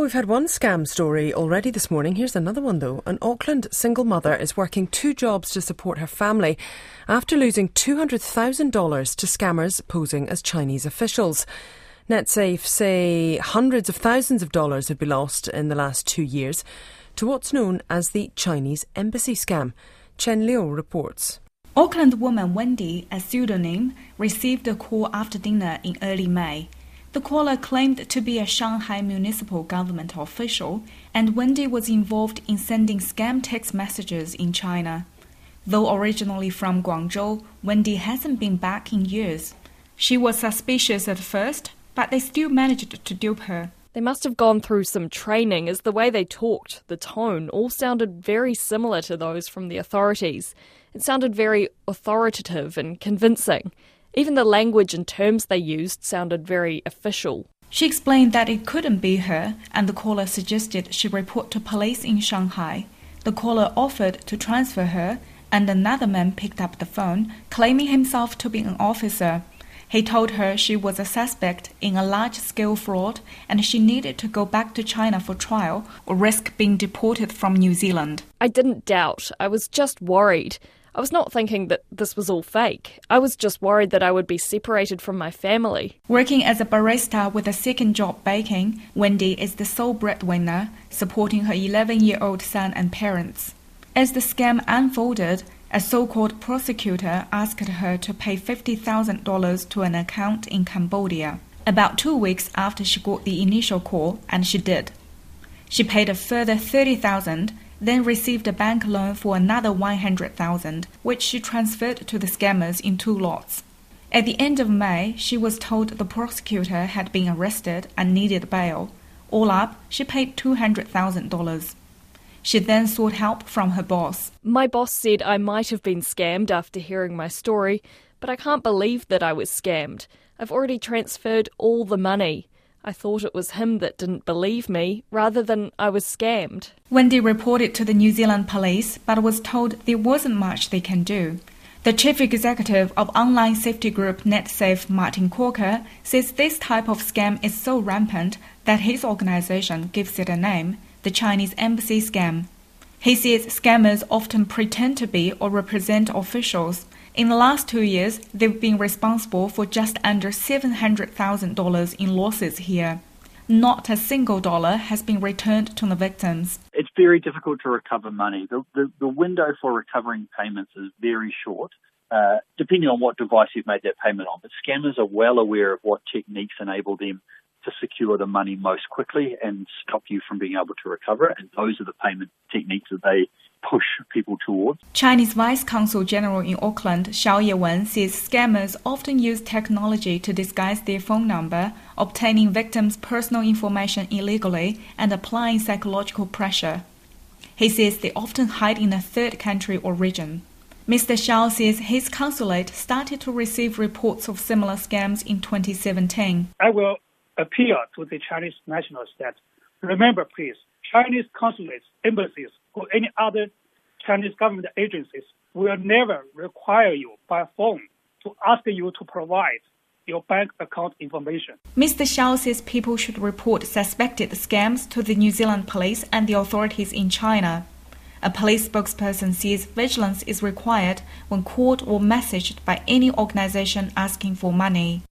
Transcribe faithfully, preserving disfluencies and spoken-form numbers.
we've had one scam story already this morning. Here's another one though. An Auckland single mother is working two jobs to support her family after losing two hundred thousand dollars to scammers posing as Chinese officials. NetSafe say hundreds of thousands of dollars had been lost in the last two years to what's known as the Chinese embassy scam. Chen Liu reports. Auckland woman Wendy, a pseudonym, received a call after dinner in early May. The caller claimed to be a Shanghai municipal government official, and Wendy was involved in sending scam text messages in China. Though originally from Guangzhou, Wendy hasn't been back in years. She was suspicious at first, but they still managed to dupe her. They must have gone through some training, as the way they talked, the tone, all sounded very similar to those from the authorities. It sounded very authoritative and convincing. Even the language and terms they used sounded very official. She explained that it couldn't be her, and the caller suggested she report to police in Shanghai. The caller offered to transfer her, and another man picked up the phone, claiming himself to be an officer. He told her she was a suspect in a large-scale fraud and she needed to go back to China for trial or risk being deported from New Zealand. I didn't doubt. I was just worried. I was not thinking that this was all fake. I was just worried that I would be separated from my family. Working as a barista with a second job baking, Wendy is the sole breadwinner, supporting her eleven-year-old son and parents. As the scam unfolded, a so-called prosecutor asked her to pay fifty thousand dollars to an account in Cambodia, about two weeks after she got the initial call, and she did. She paid a further thirty thousand dollars, then received a bank loan for another one hundred thousand dollars, which she transferred to the scammers in two lots. At the end of May, she was told the prosecutor had been arrested and needed bail. All up, she paid two hundred thousand dollars. She then sought help from her boss. My boss said I might have been scammed after hearing my story, but I can't believe that I was scammed. I've already transferred all the money. I thought it was him that didn't believe me, rather than I was scammed. Wendy reported to the New Zealand police, but was told there wasn't much they can do. The chief executive of online safety group NetSafe, Martin Corker, says this type of scam is so rampant that his organization gives it a name, the Chinese embassy scam. He says scammers often pretend to be or represent officials. In the last two years, they've been responsible for just under seven hundred thousand dollars in losses here. Not a single dollar has been returned to the victims. It's very difficult to recover money. The, the, the window for recovering payments is very short, uh, depending on what device you've made that payment on. But scammers are well aware of what techniques enable them to secure the money most quickly and stop you from being able to recover it. And those are the payment techniques that they push people towards. Chinese Vice Consul General in Auckland, Xiao Yewen, says scammers often use technology to disguise their phone number, obtaining victims' personal information illegally and applying psychological pressure. He says they often hide in a third country or region. Mister Xiao says his consulate started to receive reports of similar scams in twenty seventeen. I will appeal to the Chinese nationals that, remember please, Chinese consulates, embassies, or any other Chinese government agencies will never require you by phone to ask you to provide your bank account information. Mister Xiao says people should report suspected scams to the New Zealand police and the authorities in China. A police spokesperson says vigilance is required when called or messaged by any organization asking for money.